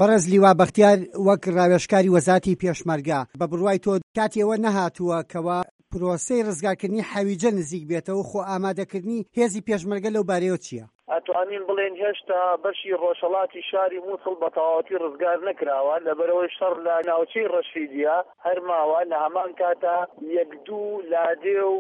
بەڕێز لیوا بەختیار وەک ڕاوێژکاری وەزارەتی پێشمەرگە بە بڕوای تۆ کاتێوە نەهاتووە کەوا پرۆسەی ڕزگارکردنی حەویجە نزیک بێتەوە خۆ ئامادەکردنی هێزی پێشمەرگە لەو بارەیەوە چییە؟ ئەتوانین بڵێن هێشتا بەشی ڕۆژهەڵاتی شاری مووسڵ بە تەواوەتی ڕزگار نەکراوە لەبەرەوەی شەڕ لە ناوچەی ڕەشیدیە هەرماوە لە هەمان کاتە یەک دوو لادێ و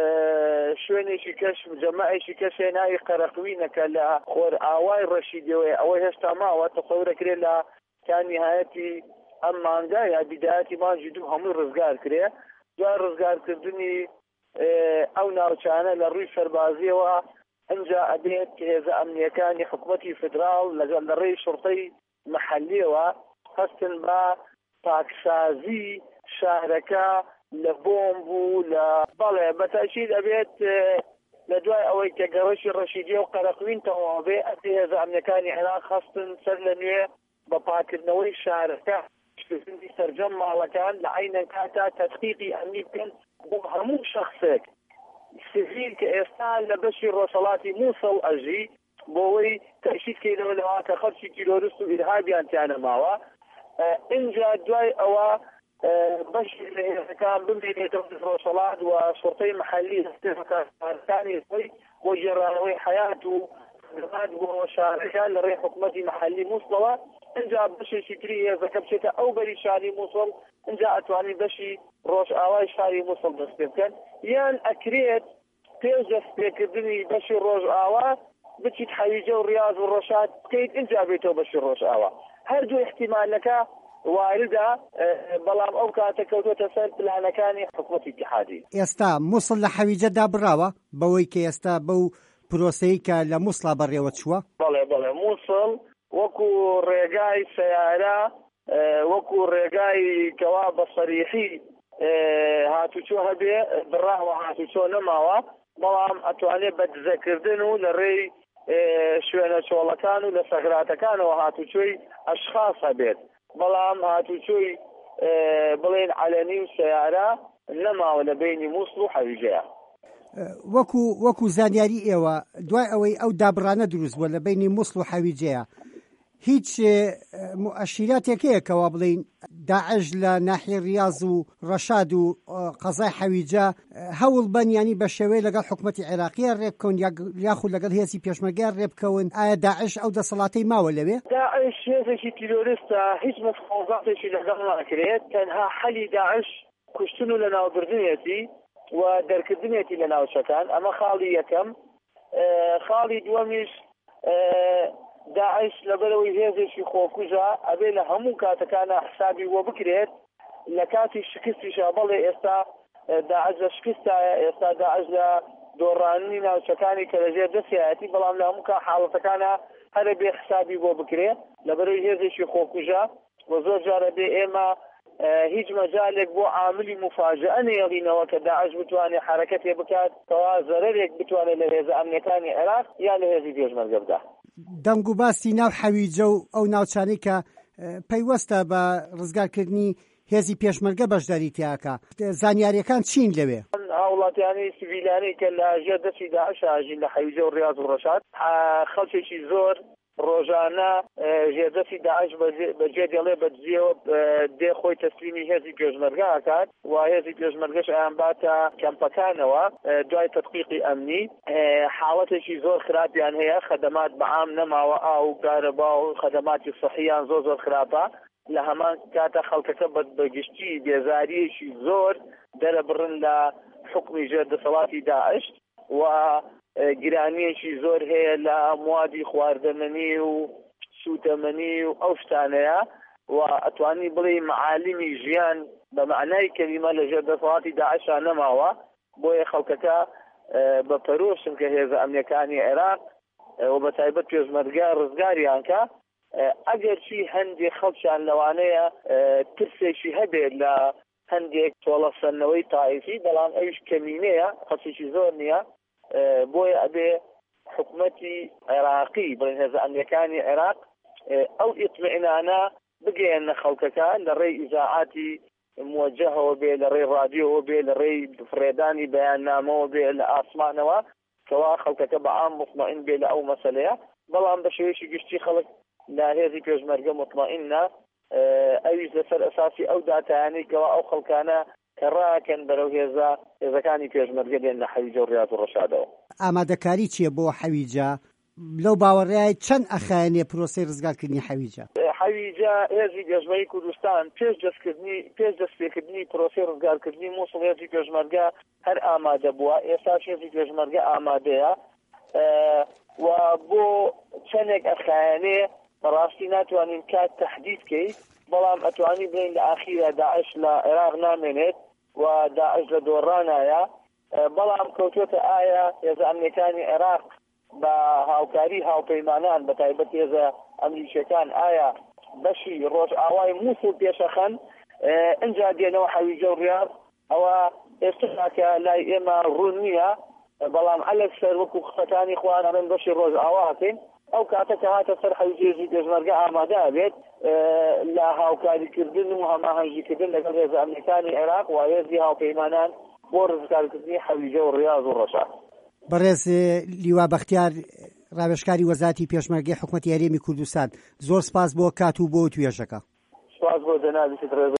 شوێنێکی کەش جەماعێکی کەسێ ناوی قەرەقوینەکە لە خۆر ئاوای ڕەشیدیەوەی ئەوەی هێشتا ماوە تەسەورەکرێت لە نهایەتی ئەم مانگا یا بیدایەتی مانجی دوو هەمووی ڕزگار کرێ. دوای ڕزگارکردنی ئەو ناوچانە لە ڕووی سەربازیەوە ئەنجا ئەبێت کە هێزە ئەمنیەکانی حکوومەتی فدراڵ لەگەڵ لە ڕێی شوڕتەی مەحەلیەوە هەستن بە پاکسازی شارەکە لە بۆمب و لە بەڵێ بەتاکید ئەبێت لە دوای ئەوەی کە گەڕەشی ڕەشیدیە و قەرەقوین تەواو بێ ئەبێ هێزە ئەمنیەکانی عێراق هەستن سەر لە نوێ بە پاکردنەوەی شارەکە شکردنی سەرجەم ماڵەکان لە عینەن کاتا تەدقیقی ئەمنی بکەن بۆ هەموو شەخصێک سیڤیل کە ئێستا لە بەشی ڕۆژهەڵاتی مووسڵ ئەژی بۆەوەی تەشیدکەینەوە لەوە کە خەڵکی تیرۆریست و ئیرهابیان تیانە ماوە. اینجا دوای ئەوە بەشی لە هێزەکان بمێنێتەوە ڕۆژهەڵات و شوڕتەی مەحەلی هەستێفەکانی خۆی بۆ گێڕانەوەی حەیات و خدمات بۆ شارەکان لە ڕێی حکوومەتی مەحەلی مووسڵەوە. اینجا بەشێکی تری هێزەکە بچێتە ئەو بەری شاری مووسڵ اینجا ئەتوانی بەشی ڕۆژ ئاوای شاری مووسڵ دەست پێ بکەن یان ئەکرێت پێش دەست پێکردنی بەشی ڕۆژ ئاوا بچیت حەویجە و ڕیاض و ڕۆژات بکەیت اینجا بێتەوە بەشی ڕۆژ ئاوا. هەردوو احتیمالەکە واردە بەڵام ئەو کاتە کەوتۆتە سەر پلانەکانی حکوومەتی ئیتیحادی. ئێستا مووسڵ لە حەویجەدا بڕاوە بەوەی کە ئێستا بەو پرۆسەی کە لە مووسڵا بەڕێوە چووە؟ بەڵێ مووسڵ وەکو ڕێگای سەیارە وەکو ڕێگای کەوا بە سەریحی هاتوچۆ هەبێ بڕاوە هاتوچۆ نەماوە بەڵام ئەتوانێت بە دزەکردن و لە ڕێی شوێنە چۆڵەکان و لە سەگراتەکانەوە هاتوچۆی ئەشخاص هەبێت بەڵام هاتوچۆی بڵێن عەلەنی و سەیارە نەماوە لە بینی مووسڵ و حەویجەیە. وەکو زانیاری ئێوە دوای ئەوەی ئەو دابڕانە دروست بووە لە بینی مووسڵ و حەویجەیە هیچ مؤشیراتێکەیەکەوە بڵین داعش لە ناحیە ریاض و ڕەشاد و قەزای حەویجە هەوڵ بەنیانی بە شێوەیە لەگەڵ حکوومەتی عێراقیە ڕێبکەون یاخود لەگەڵ هێزی پێشمەرگە ڕێبکەون ئایا داعش ئەو دەسەڵاتەی ماوە لەوێ؟ داعش هێزێکی تیرۆریستە هیچ مەفاوضاتێکی لەگەڵ ناکرێت تەنها حەلی داعش کوشتن و لە ناوبردنێتی و دەرکردنێتی لە ناوچەکان ئەمە خاڵی یەکەم. خاڵی دووەمیش داعش لەبەرەوەی هێزێکی خۆکوژە ئەبێ لە هەموو کاتەکانە حسابی وە بکرێت لە کاتی شکستیشە بەڵێ ئێستا داعش لە شکستایە ئێستا داعش لە دۆڕاننی ناوچەکانی کە لەژێر دەستیایەتی بەڵام لە هەموو حاڵەتەکانە هەرە بێ حسابی بۆ بکرێت لەبەرەوەی هێزێکی خۆکوژە و زۆر جارە بێ ئێمە هیچ مەجالێک بۆ عاملی مفاجئە نێڵینەوە کە داعش بتوانێت حرەکەتێ بکات کەوا زەرەرێک بتوانێت لە هێزە ئەمنیەکانی عێراق یا لە هێزی پێشمەرگە بدا. دەنگ و باستی ناو حەویجە و ئەو ناوچانەی کە پەیوەستە بە ڕزگارکردنی هێزی پێشمەرگە بەشداری تیاکە زانیاریەکان چین لەوێ؟ وڵاتیانی سیڤیلانەی کە لە ژێر دەستی داعش ئاژین لە حەویجە و ڕیاض و ڕەشاد خەڵکێکی زۆر ڕۆژانە ژێردەستی داعش بەجێ دێڵێ بەدزیەوە دێ خۆی تەسلیمی هێزی پێشمەرگە ئاکات و هێزی پێشمەرگەش ئەیان باتە کەمپەکانەوە دوای تەدقیقی ئەمنی حاڵەتێکی زۆر خراپیان هەیە خەدەمات بەعام نەماوە ئاو و کارەبا و خەدەماتی سەحییان زۆر خراپە لە هەمان کاتە خەڵکەکە بەگشتی بێزاریەکی زۆر دەرەبڕن لە حکمی ژێردەسەڵاتی داعش و گرانیەکی زۆر هەیە لە موادی خواردەمەنی و سوتەمەنی و ئەو شتانەیە و ئەتوانی بڵێ معالمی ژیان بە معنای کەلیمە لە ژێردەسەڵاتی داعشا نەماوە بۆیە خەڵکەکە بە پەرۆشن کە هێزە ئەمنیەکانی عێراق و بە تایبەت پێشمەرگە ڕزگاریان کە ئەگەر چی هەندێک خەڵکیان لەوانەیە ترسێکی هەبێت لە هەندێک تۆڵەسەنەوەی تایفی بەڵام ئەوش کەمینەیە خەڵکێکی زۆر نییە بۆیە ئەبێ حکوومەتی عێراقی بڵێن هێزە ئەمنیەکانی عێراق ئەو ئیطمئنانە بگەیەنە خەڵکەکە لە ڕێی ئیزاعاتی موجهەوە بێ لە ڕێی ڕادیۆەوە بێ لە ڕێی فرێدانی بەیاننامەوە بێ لە ئاسمانەوە کەوا خەڵکەکە بە عام مطمئن بێ لە ئەو مەسەلەیە بەڵام بە شێوەیەکی گشتی خەڵک لە هێزی پێشمەرگە مطمئنە ئەویش لەسەر ئەساسی ئەو داتایانەی کەوا ئەو خەڵکانە کە ڕاکەن بەرەو هێزەکانی پێشمەرگە دێن لە حەویجە و ڕیاض و ڕەشادەوە. ئامادەکاری چییە بۆ حەویجە؟ لەو باوەڕێای چەند ئەخایەنێ پرۆسەی ڕزگارکردنی حەویجە؟ حەویجە هێزی پێشمەرگەی کوردستان پێش دەستپێکردنی پرۆسەی ڕزگارکردنی مووسڵ هێزی پێشمەرگە هەر ئامادە بووە، ئێستاش هێزی پێشمەرگە ئامادەیە و بۆ چەندێک ئەخایەنێ بەڕاستی ناتوانین کات تەحدید بکەین، بەڵام ئەتوانی بڵین لە ئاخیرە داعش لە عێراق نامێنێت و داعش لە دۆڕانایە، بەڵام کەوتوتە ئایا هێزە ئەمریکانی عێراق بە هاوکاری هاوپەیمانان بە تایبەت هێزە ئەمریکیەکان ئایا بەشی ڕۆژئاوای مووسڵ پێشەخەن ئەنجا دێنەوە حەویجە و ڕیاض. ئەوە ئێستا کە لای ئێمە ڕوون نییە، بەڵام ئەلەکسەر وەکو قسەکانی خوانەن بەشی ڕۆژئاواکەین، ئەو کاتە کە هاتە سەر حەویجەی پێشمەرگە ئامادە بێت لە هاوکاریکردن و هەماهەنگیکردن لەگەڵ هێزە ئەمریکانی عێراق و هێزی هاوپەیمانان بۆ ڕزگارکردنی حەویجە و ڕیاض و ڕەشاد. بەڕێز لیوا بەختیار، ڕاوێژکاری وەزارەتی پێشمەرگەی حکوومەتی هەرێمی کوردستان، زۆر سپاس بۆ کات و بۆ توێژەکە. سپاس بۆ جەنابی